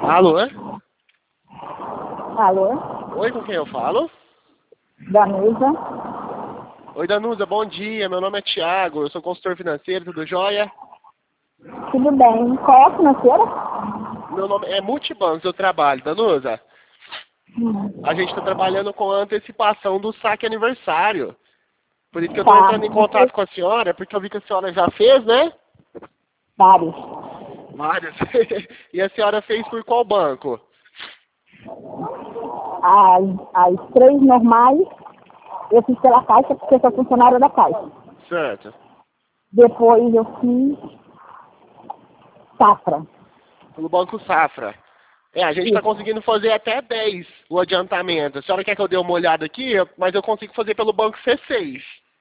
Alô? Alô? Oi, com quem eu falo? Danusa. Oi, Danusa, bom dia. Meu nome é Thiago, eu sou consultor financeiro, tudo jóia? Tudo bem. Qual é a financeira? Meu nome é Multibancos, eu trabalho. Danusa, a gente está trabalhando com a antecipação do saque aniversário. Por isso que eu estou Tá. entrando em contato com a senhora, porque eu vi que a senhora já fez, né? Vários. Várias. E a senhora fez por qual banco? As três normais, eu fiz pela Caixa, porque eu sou funcionária da Caixa. Certo. Depois eu fiz Safra. Pelo Banco Safra. A gente está Isso. conseguindo fazer até 10 o adiantamento. A senhora quer que eu dê uma olhada aqui? Mas eu consigo fazer pelo Banco C6.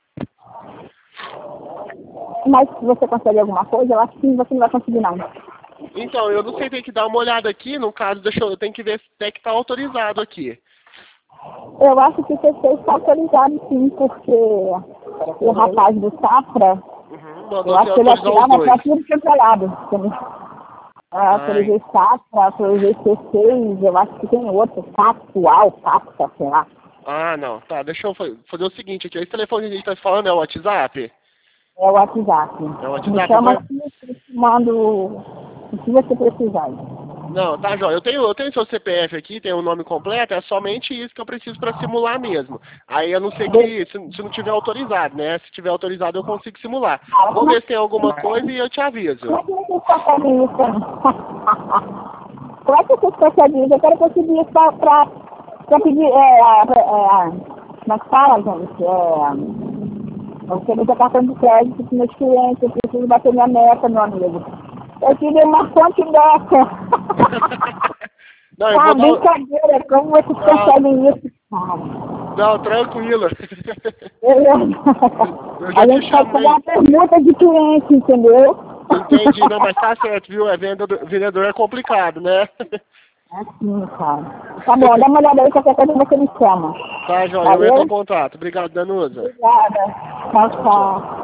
Mas se você consegue alguma coisa, eu acho que você não vai conseguir não. Então, eu não sei, tem que dar uma olhada aqui. No caso, eu tenho que ver se tem que estar autorizado aqui. Eu acho que o C6 está autorizado sim, porque o rapaz do Safra, Mandou eu você acho que ele autorizar os atirava dois. para tudo que é pro lado. Autorizei Safra, autorizei C6, eu acho que tem outro, Factual, Facta, sei lá. Ah, não. Tá, deixa eu fazer o seguinte aqui. Esse telefone que a gente está falando é o WhatsApp? É o WhatsApp. É o Me WhatsApp. chama aqui, eu te mando o que você precisar. Não, tá, João. Eu tenho seu CPF aqui, tem o nome completo, é somente isso que eu preciso para simular mesmo. Aí a não ser que, se não tiver autorizado, né? Se tiver autorizado eu consigo simular. Vou ver se tem alguma coisa e eu te aviso. Como é que vocês conseguem isso? Como é que vocês conseguem isso? Eu quero conseguir isso pra pedir, como é que fala, gente? Eu quero ter cartão de crédito para meus clientes, eu preciso bater minha meta, meu amigo. Eu queria uma fonte dessa. Não, eu vou dar... Brincadeira, como vocês conseguem isso, cara? Não, tranquilo. Eu A já te gente pode fazer chamei. uma permuta de cliente, entendeu? Entendi, não, mas tá certo, viu? Vendedor é complicado, né? Assim, cara. Tá bom, dá uma olhada aí, qualquer coisa você me chama. Tá, João, eu entro em Valeu? contato. Obrigado, Danusa. Obrigada. Tchau, tchau.